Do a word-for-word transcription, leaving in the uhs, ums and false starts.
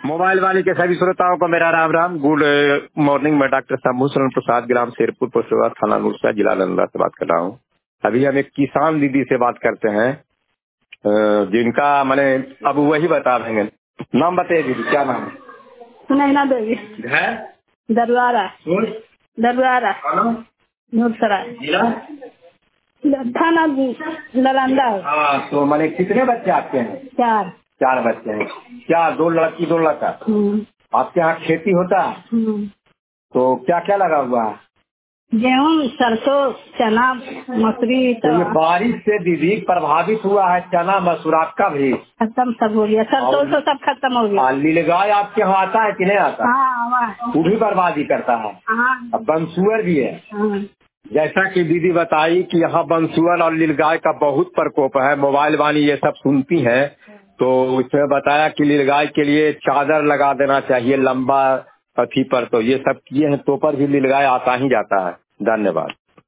Mobile वाले के सभी श्रोताओं को मेरा राम राम। Good morning. मैं डॉक्टर शंभू शरण प्रसाद, ग्राम शेरपुर, पोस्ट थाना नूरसा, जिला नालंदा से बात कर रहा हूँ। अभी हम एक किसान दीदी से बात करते हैं, जिनका मैंने अब वही बता देंगे। नाम बताइए दीदी, क्या नाम है? सुनैना देवी, दरबारा दरबारा नूरसराय, थाना नालंदा। हाँ, तो मैंने कितने बच्चे आपके हैं? चार चार बच्चे हैं। क्या दो लड़की दो लड़का? आपके यहाँ खेती होता है? तो क्या क्या लगा हुआ है? गेहूँ, सरसों, चना, मसूरी। तो ये बारिश से दीदी प्रभावित हुआ है चना मसूर आपका भी? खत्म सब हो गया, सरसों तो सब खत्म हो गया। नीलगाय आपके यहाँ आता है कि नहीं आता? हाँ, वो भी बर्बादी करता है। हाँ। अब बंसुअर भी है। हाँ। जैसा कि दीदी बताई कि यहाँ बंसुअर और नीलगाय का बहुत प्रकोप है। मोबाइल वाली ये सब सुनती हैं, तो इसमें बताया कि नीलगाय के लिए चादर लगा देना चाहिए लंबा अथी पर। तो ये सब किए हैं, तो पर भी नीलगाय आता ही जाता है। धन्यवाद।